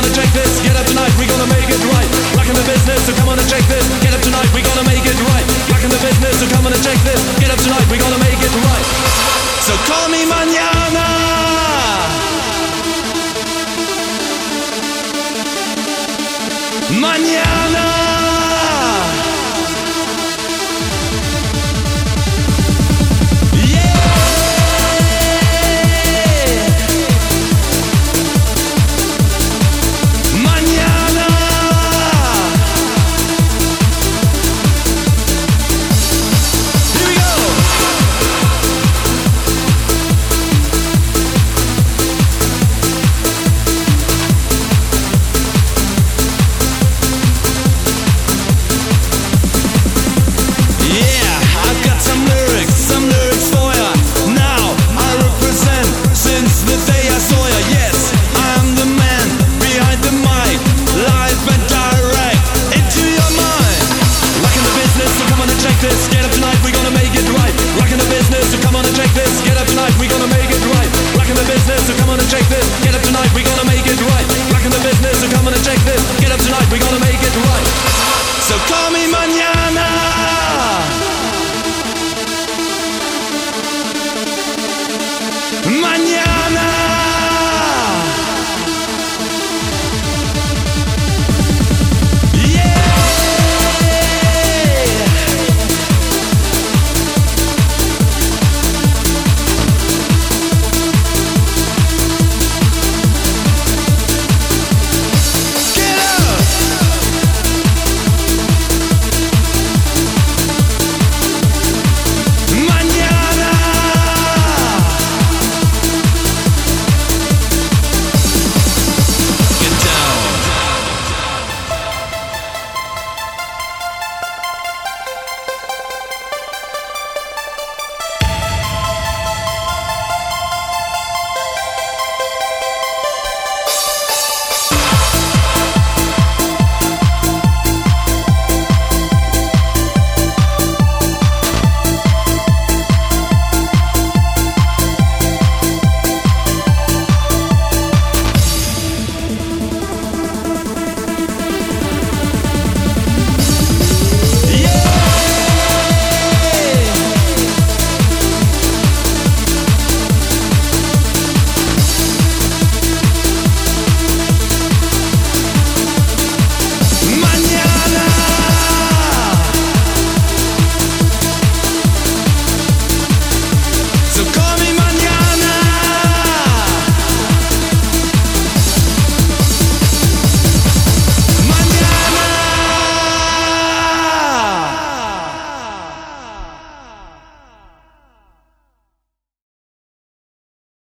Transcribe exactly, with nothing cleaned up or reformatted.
on and check this. Get up tonight, we gonna make it right. Rockin' the business, so come on and check this. Get up tonight, we gonna make it right. Rockin' the business, so come on and check this. Get up tonight, we gonna make it right. So call me mañana. Mañana.